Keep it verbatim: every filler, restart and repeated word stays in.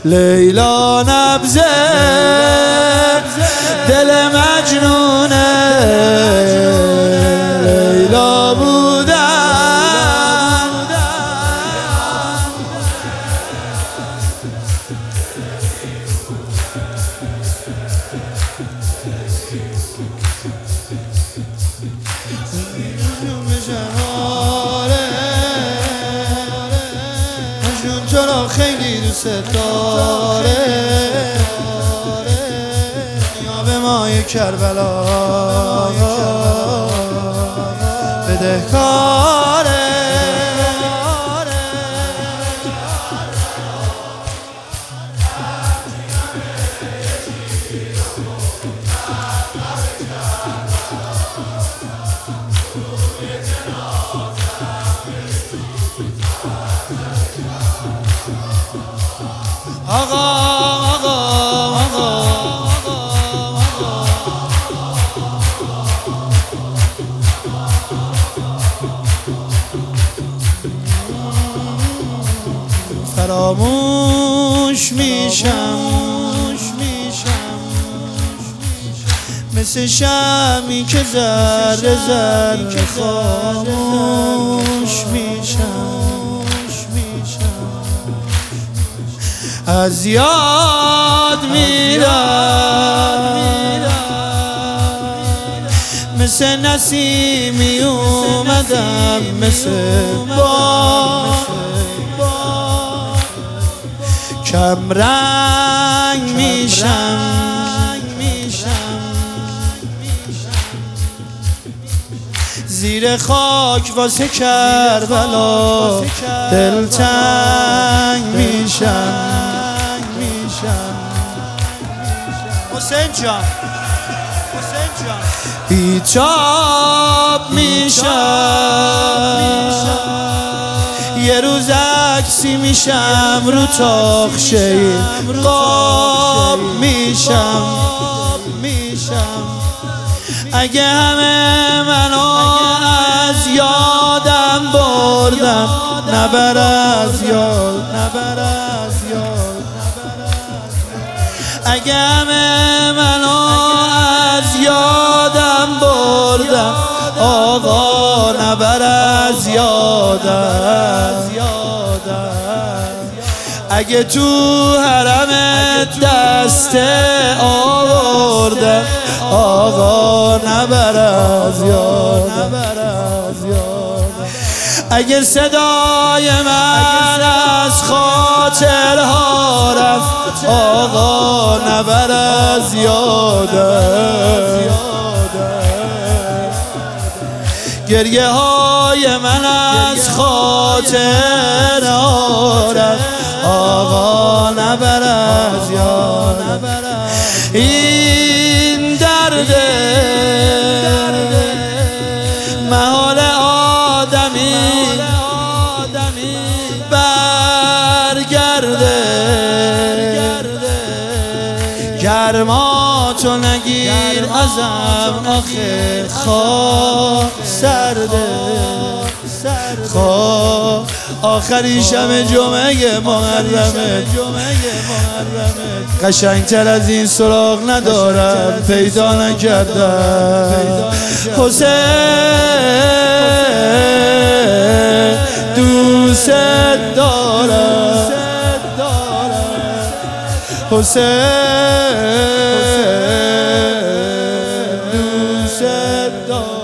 لیلا نبضه دل مجنونه لیلا بودن مجنون تو را خیلی دوست داره یا به مای کربلا بدهکاره آقا آقا آقا فراموش میشم مثل شمی که ذره ذره خاموش میشم از یاد میرم مثل نسیمی اومدم مثل باد کم رنگ میشم زیر خاک واسه کربلا دلتنگ میشم حسین جان بیتاب میشم یه روز عکسی میشم رو تاخچه قاب میشم اگه همه منو از یادم بردم نبر از یاد اگه همه منو از یادم بردم آقا نبر از یادم اگه تو حرم دست آوردم آقا نبر از یادم اگه صدای من از خاطرها رفت آقا نبر از یادم گریه های من از خاطرها رفت آقا نبر از یادم این درده محال آدمی برگرده گرماتو نگیر ازم آخه خواه سرده خواه آخری شب جمعه محرمه قشنگتر از این سراغ ندارم پیدا نکردم حسین دوست دارم حسین دوست دارم